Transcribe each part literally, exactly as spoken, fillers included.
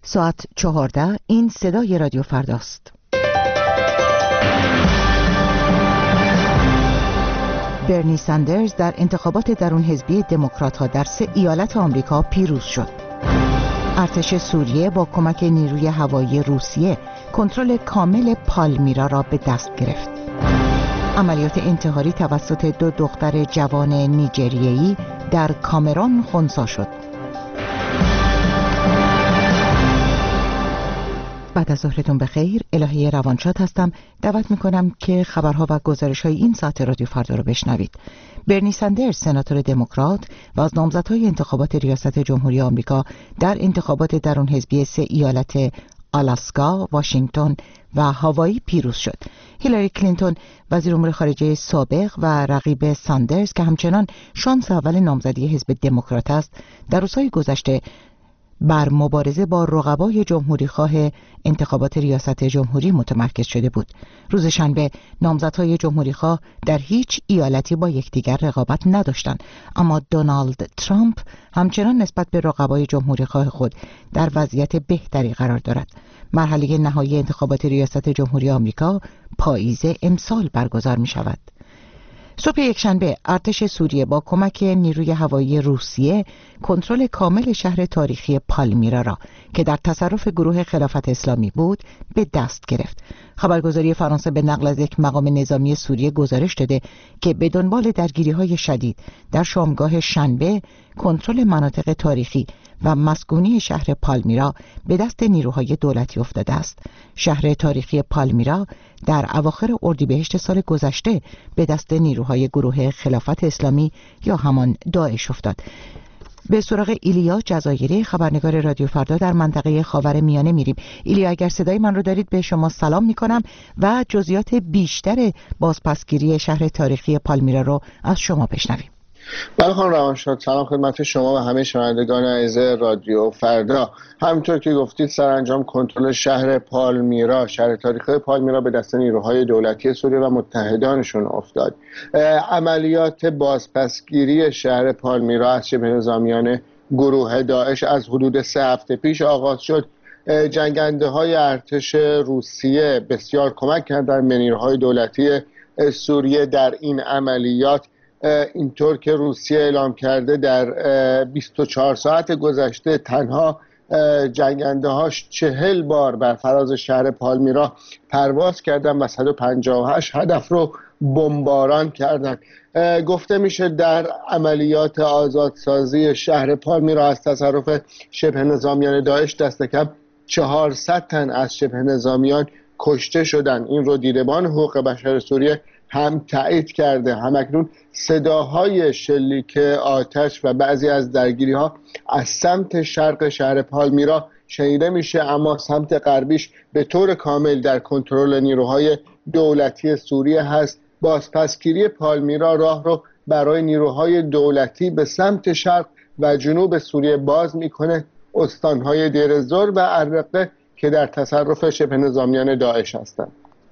ساعت چهارده. این صدای رادیو فرداست. برنی ساندرز در انتخابات درون حزبی دموکرات‌ها در سه ایالت آمریکا پیروز شد. ارتش سوریه با کمک نیروی هوایی روسیه کنترل کامل پالمیرا را به دست گرفت. عملیات انتحاری توسط دو دختر جوان نیجریه‌ای در کامرون خنثی شد. بعد از ظهرتون بخیر. الهی روانشاد هستم. دعوت میکنم که خبرها و گزارش‌های این ساعت رادیو فردا رو بشنوید. برنی ساندرز سناتور دموکرات و از نامزدهای انتخابات ریاست جمهوری آمریکا در انتخابات درون حزبی سه ایالت آلاسکا، واشنگتن و هاوایی پیروز شد. هیلاری کلینتون وزیر امور خارجه سابق و رقیب ساندرز که همچنان شانس اول نامزدی حزب دموکرات است، در روزهای گذشته بر مبارزه با رقبای جمهوریخواه انتخابات ریاست جمهوری متمرکز شده بود. روز شنبه نامزدهای جمهوریخواه در هیچ ایالتی با یکدیگر رقابت نداشتند، اما دونالد ترامپ همچنان نسبت به رقبای جمهوریخواه خود در وضعیت بهتری قرار دارد. مرحله نهایی انتخابات ریاست جمهوری آمریکا پاییز امسال برگزار می شود. صبح یکشنبه ارتش سوریه با کمک نیروی هوایی روسیه کنترل کامل شهر تاریخی پالمیرا را که در تصرف گروه خلافت اسلامی بود به دست گرفت. خبرگزاری فرانسه به نقل از یک مقام نظامی سوریه گزارش داده که به دنبال درگیری‌های شدید در شامگاه شنبه کنترل مناطق تاریخی و مسکونی شهر پالمیرا به دست نیروهای دولتی افتاده است. شهر تاریخی پالمیرا در اواخر اردیبهشت سال گذشته به دست نیروهای گروه خلافت اسلامی یا همان داعش افتاد. به سراغ ایلیا جزایری خبرنگار رادیو فردا در منطقه خاورمیانه میریم. ایلیا، اگر صدای من رو دارید به شما سلام میکنم و جزئیات بیشتر بازپسگیری شهر تاریخی پالمیرا رو از شما بشنویم. بله خانم روانشاد، سلام خدمت شما و همه شنوندگان عزیز رادیو فردا. همونطور که گفتید سرانجام کنترل شهر پالمیرا، شهر تاریخی پالمیرا به دست نیروهای دولتی سوریه و متحدانشون افتاد. عملیات بازپسگیری شهر پالمیرا از شبه نظامیان گروه داعش از حدود سه هفته پیش آغاز شد. جنگنده های ارتش روسیه بسیار کمک کردند به نیروهای دولتی سوریه در این عملیات. اینطور که روسیه اعلام کرده در بیست و چهار ساعت گذشته تنها جنگنده هاش چهل بار بر فراز شهر پالمیرا پرواز کردن و صد و پنجاه و هشت هدف رو بمباران کردند. گفته میشه در عملیات آزادسازی شهر پالمیرا از تصرف شبه نظامیان داعش دست کم چهارصد تن از شبه نظامیان کشته شدند. این رو دیدبان حقوق بشر سوریه هم تایید کرده. همکنون صداهای شلیک آتش و بعضی از درگیری ها از سمت شرق شهر پالمیرا شنیده میشه، اما سمت غربیش به طور کامل در کنترل نیروهای دولتی سوریه هست. بازپسگیری پالمیرا راه رو برای نیروهای دولتی به سمت شرق و جنوب سوریه باز میکنه. استانهای دیر الزور و الرقه که در تصرف شبه نظامیان داعش هستند.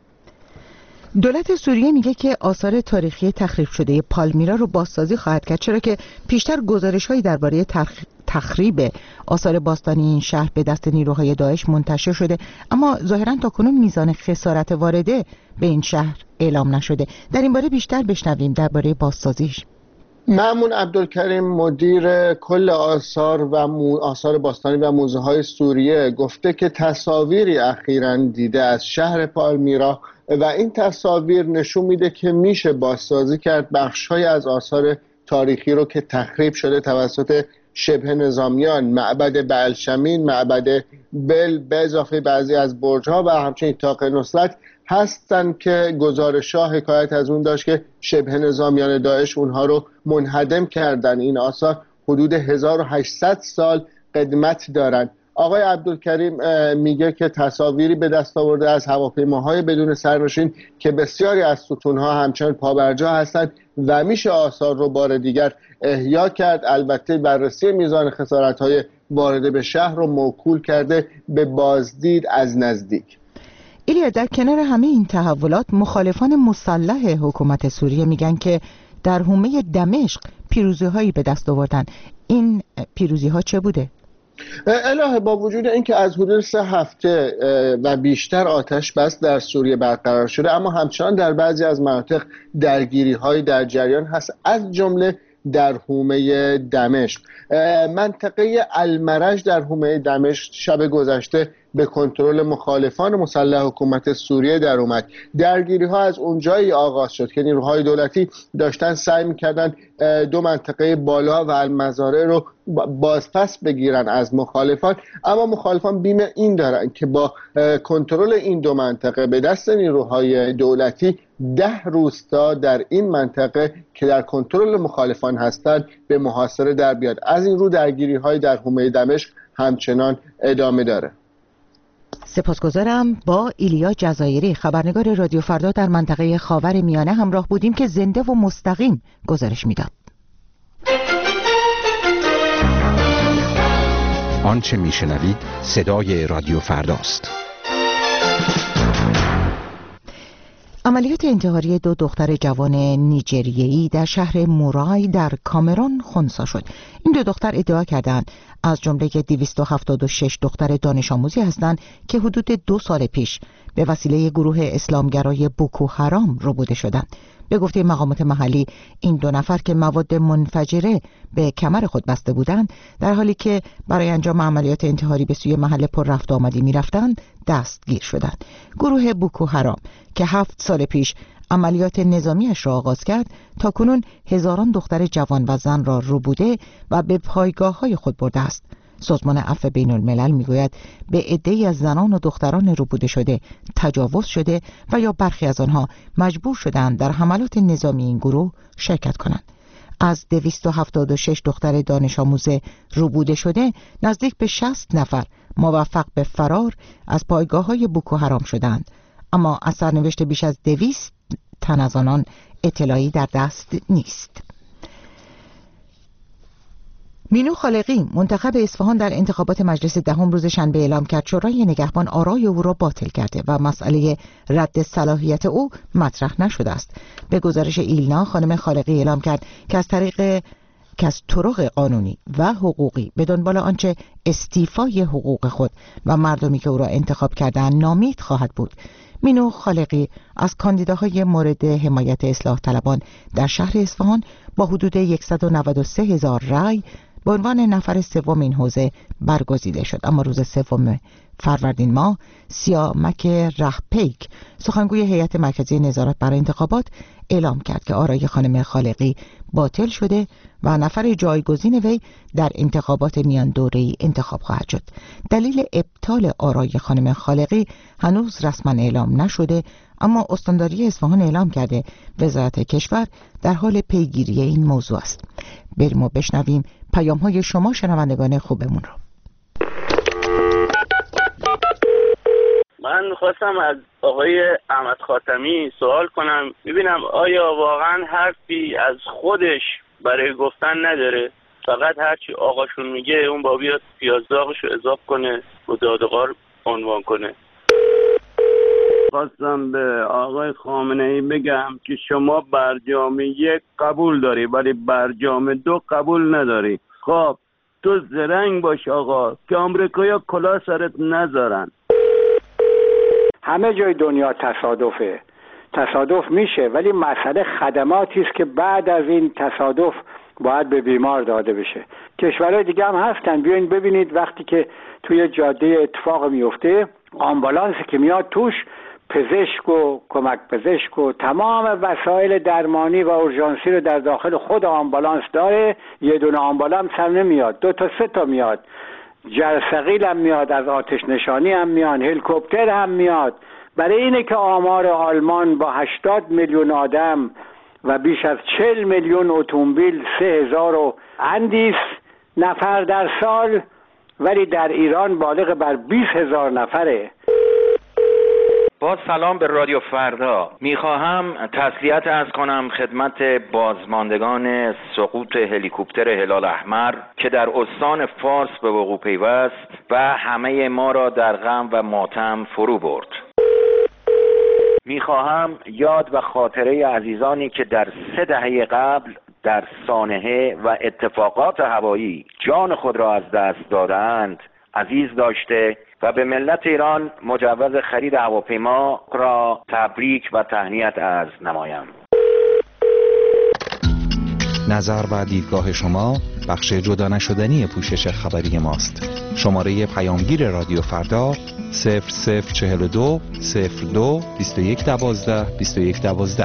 دولت سوریه میگه که آثار تاریخی تخریب شده پالمیرا رو بازسازی خواهد کرد، چرا که پیشتر گزارش‌هایی درباره تخریب آثار باستانی این شهر به دست نیروهای داعش منتشر شده، اما ظاهراً تاکنون میزان خسارت وارده به این شهر اعلام نشده. در این باره بیشتر بشنویم درباره بازسازیش. مأمون عبدالکریم مدیر کل آثار و مو... آثار باستانی و موزه های سوریه گفته که تصاویری اخیراً دیده از شهر پالمیرا و این تصاویر نشون میده که میشه بازسازی کرد بخش‌های از آثار تاریخی رو که تخریب شده توسط شبه نظامیان. معبد بعلشمین، معبد بل به اضافه بعضی از برج‌ها و همچنین طاق نصرت هستن که گزارش‌ها حکایت از اون داشت که شبه نظامیان داعش اونها رو منهدم کردن. این آثار حدود هزار و هشتصد سال قدمت دارن. آقای عبدالکریم میگه که تصاویری به دست آورده از هواپیماهای بدون سرنشین که بسیاری از ستونها همچنان پابرجا هستند و میشه آثار رو بار دیگر احیا کرد. البته بررسی میزان خسارت‌های وارده به شهر رو موکول کرده به بازدید از نزدیک. ایلیا، در کنار همه این تحولات مخالفان مسلح حکومت سوریه میگن که در حومه دمشق پیروزی‌هایی به دست آوردن. این پیروزی‌ها چه بوده؟ الهه با وجود اینکه از حدود سه هفته و بیشتر آتش بس در سوریه برقرار شده، اما همچنان در بعضی از مناطق درگیری های در جریان هست، از جمله در حومه دمشق. منطقه المرج در حومه دمشق شب گذشته به کنترل مخالفان مسلح حکومت سوریه در اومد. درگیری ها از اونجایی آغاز شد که نیروهای دولتی داشتن سعی میکردن دو منطقه بالا و المزارع رو بازپس بگیرن از مخالفان، اما مخالفان بیم این دارن که با کنترل این دو منطقه به دست نیروهای دولتی ده روستا در این منطقه که در کنترل مخالفان هستند به محاصره در بیاد. از این رو درگیری های در حومه دمشق همچنان ادامه داره. سپاسگزارم. با ایلیا جزایری خبرنگار رادیو فردا در منطقه خاور میانه همراه بودیم که زنده و مستقیم گزارش میداد. آنچه میشنوید صدای رادیو فرداست. عملیات انتحاری دو دختر جوان نیجریه‌ای در شهر مورای در کامرون خنثی شد. این دو دختر ادعا کردند از جمله دویست و هفتاد و شش دختر دانش آموزی هستند که حدود دو سال پیش به وسیله گروه اسلامگرای بوکو حرام ربوده شدند. به گفته مقامات محلی این دو نفر که مواد منفجره به کمر خود بسته بودند، در حالی که برای انجام عملیات انتحاری به سوی محل پر رفت آمدی می رفتند دستگیر شدند. گروه بوکو حرام که هفت سال پیش عملیات نظامیش را آغاز کرد تا کنون هزاران دختر جوان و زن را ربوده و به پایگاه های خود برده است. سازمان عفو بین الملل میگوید به عده‌ای از زنان و دختران ربوده شده تجاوز شده و یا برخی از آنها مجبور شدند در حملات نظامی این گروه شرکت کنند. از دویست و هفتاد و شش دختر دانش آموز ربوده شده نزدیک به شصت نفر موفق به فرار از پایگاه‌های بوکو حرام شدند، اما از سرنوشت بیش از دویست تن از آنان اطلاعی در دست نیست. مینو خالقی منتخب اصفهان در انتخابات مجلس دهم روز شنبه اعلام کرد شورای نگهبان آرای او را باطل کرده و مسئله رد صلاحیت او مطرح نشده است. به گزارش ایلنا خانم خالقی اعلام کرد که از طریق که از طرق قانونی و حقوقی به دنبال آنچه استیفای حقوق خود و مردمی که او را انتخاب کردند نامید خواهد بود. مینو خالقی از کاندیداهای مورد حمایت اصلاح طلبان در شهر اصفهان با حدود صد و نود و سه هزار رای به عنوان نفر سوم این حوزه برگزیده شد، اما روز سوم فروردین ماه سیامک رهپیک سخنگوی هیئت مرکزی نظارت برای انتخابات اعلام کرد که آرای خانم خالقی باطل شده و نفر جایگزین وی در انتخابات میان دوره‌ای انتخاب خواهد شد. دلیل ابطال آرای خانم خالقی هنوز رسما اعلام نشده، اما استانداری اصفهان اعلام کرده وزارت کشور در حال پیگیری این موضوع است. بریم و بشنویم پیام‌های شما شنوندگان خوبمون رو. من میخواستم از آقای احمد خاتمی سوال کنم، ببینم آیا واقعا حرفی از خودش برای گفتن نداره، فقط هرچی آقاشون میگه اون با بیاد پیازداغشو اضافه کنه و دادقار عنوان کنه. خواستم به آقای خامنه‌ای بگم که شما برجام یک قبول داری ولی برجام دو قبول نداری. خب تو زرنگ باش آقا که آمریکایی‌ها کلاه سرت نذارن. همه جای دنیا تصادفه، تصادف میشه، ولی مسئله خدماتی است که بعد از این تصادف باید به بیمار داده بشه. کشورهای دیگه هم هستن، بیاین ببینید وقتی که توی جاده اتفاق میفته آمبولانسی که میاد توش پزشک و کمک پزشک و تمام وسایل درمانی و اورژانسی رو در داخل خود آمبولانس داره. یه دونه آمبولانس هم نمیاد، دو تا سه تا میاد، جرثقیل هم میاد، از آتش نشانی هم میاد، هلیکوپتر هم میاد. برای اینه که آمار آلمان با هشتاد میلیون آدم و بیش از چهل میلیون اتومبیل سه هزار و اندیس نفر در سال، ولی در ایران بالغ بر بیست هزار نفره. با سلام به رادیو فردا، میخواهم تسلیت عرض کنم خدمت بازماندگان سقوط هلیکوپتر هلال احمر که در استان فارس به وقوع پیوست و همه ما را در غم و ماتم فرو برد. میخواهم یاد و خاطره عزیزانی که در سه دهه قبل در سانحه و اتفاقات هوایی جان خود را از دست دادند عزیز داشته و به ملت ایران مجوز خرید هواپیما را تبریک و تهنیت عرض نمایم. نظر و دیدگاه شما بخش جدا نشدنی پوشش خبری ماست. شماره پیامگیر رادیو فردا صفر صفر چهل و دو صفر دو بیست و یک دوازده بیست و یک دوازده.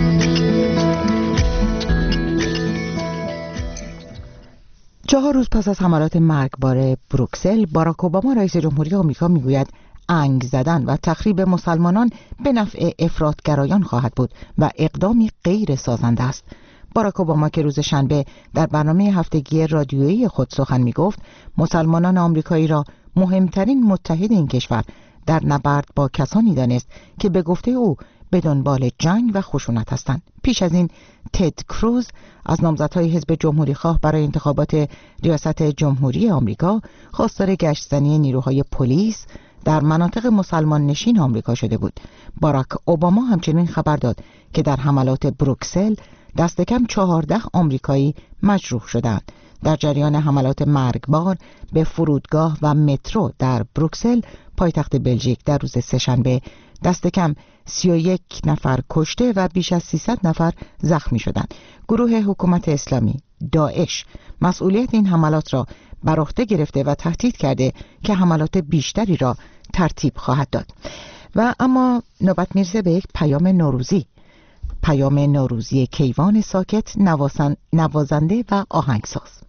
چهار روز پس از حملات مرگبار بروکسل، باراک اوباما رئیس جمهوری آمریکا میگوید انگ زدن و تخریب مسلمانان به نفع افراطگرایان خواهد بود و اقدامی غیر سازنده است. باراک اوباما که روز شنبه در برنامه هفتگی رادیویی خود سخن میگفت، مسلمانان آمریکایی را مهمترین متحد این کشور در نبرد با کسانی دانست که به گفته او به دنبال جنگ و خشونت هستند. پیش از این تد کروز از نامزدهای حزب جمهوری خواه برای انتخابات ریاست جمهوری آمریکا خواستار گشتزنی نیروهای پلیس در مناطق مسلمان نشین آمریکا شده بود. باراک اوباما همچنین خبر داد که در حملات بروکسل دست کم چهارده آمریکایی مجروح شدند. در جریان حملات مرگبار به فرودگاه و مترو در بروکسل، پایتخت بلژیک، در روز سه‌شنبه دست کم سی و یک نفر کشته و بیش از سیصد نفر زخمی شدند. گروه حکومت اسلامی داعش مسئولیت این حملات را بر عهده گرفته و تهدید کرده که حملات بیشتری را ترتیب خواهد داد. و اما نوبت میرسه به یک پیام نوروزی. پیام نوروزی کیوان ساکت، نوازنده و آهنگساز.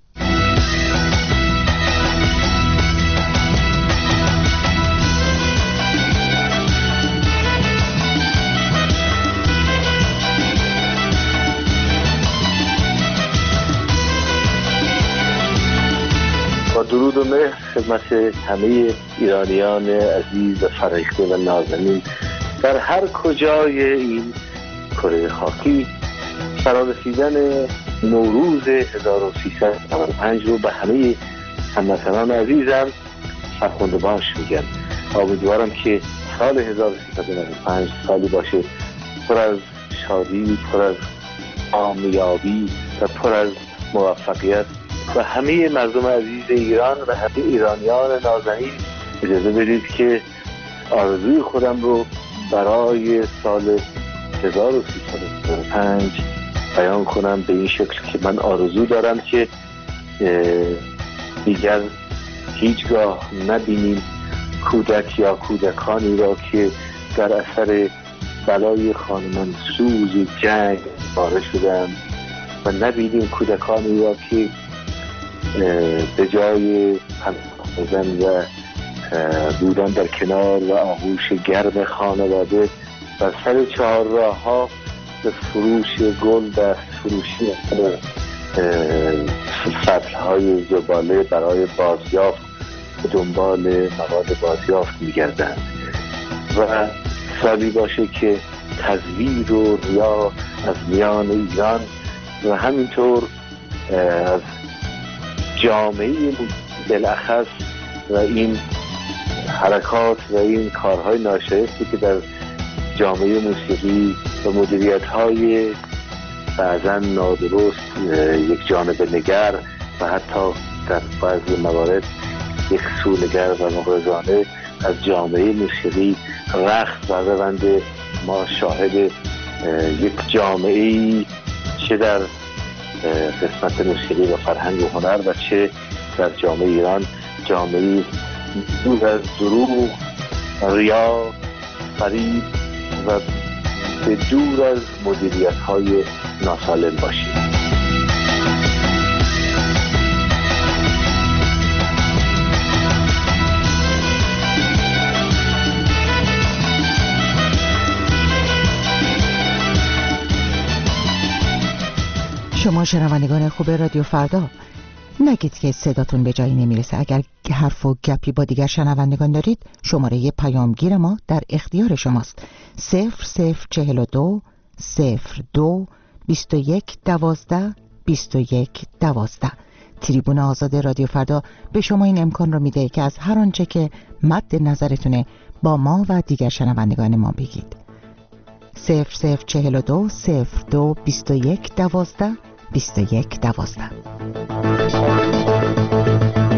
با درود و مهر خدمت همه ایرانیان عزیز و فرهیخته و نازنین در هر کجای این کره خاکی، فرارسیدن نوروز هزار و سیصد و نود و پنج رو به همه هموطنان عزیزم فرخنده باش میگم. امیدوارم که سال هزار و سیصد و نود و پنج سالی باشه پر از شادی، پر از کامیابی و پر از موفقیت. و همه مردم عزیز ایران و همه ایرانیان نازنین اجازه بدید که آرزوی خودم رو برای سال هزار و سیصد و نود و پنج بیان کنم به این شکل که من آرزو دارم که دیگر هیچگاه نبینیم کودک یا کودکانی را که در اثر بلای خانمانسوز و جنگ باره شدند و نبینیم کودکانی را که به جای پناه و بودن در کنار و آغوش گرم خانواده و سر چهار راه ها به فروش گل و فروشی سطل های زباله برای بازیافت به دنبال مواد بازیافت می‌گردند و سالی باشه که تزویر و ریا از میان ایران و همینطور از جامعه بالاخص و این حرکات و این کارهای ناشایستی که در جامعه موسیقی و مدیریت‌های بعضاً نادرست، یک جانب نگر و حتی در بعضی موارد یک سونگر و مغرضانه از جامعه موسیقی رخت بربنده. ما شاهد یک جامعه‌ای چه در قسمت موسیقی و فرهنگ و هنر و چه در جامعه ایران، جامعه دور از دروغ، ریا، فریب و به دور از مدیریت‌های ناسالم باشیم. شما شنوندگان خوب رادیو فردا، نگید که صداتون به جایی نمیرسه. اگر حرف و گپی با دیگر شنوندگان دارید، شماره پیامگیر ما در اختیار شماست. صفر صفر چهل و دو صفر دو بیست و یک دوازده بیست و یک دوازده. تریبون آزاد رادیو فردا به شما این امکان رو میده که از هر آنچه که مد نظرتونه با ما و دیگر شنوندگان ما بگید. صفر صفر چهل و دو صفر دو بیست و یک دوازده بیست و یک دوازده.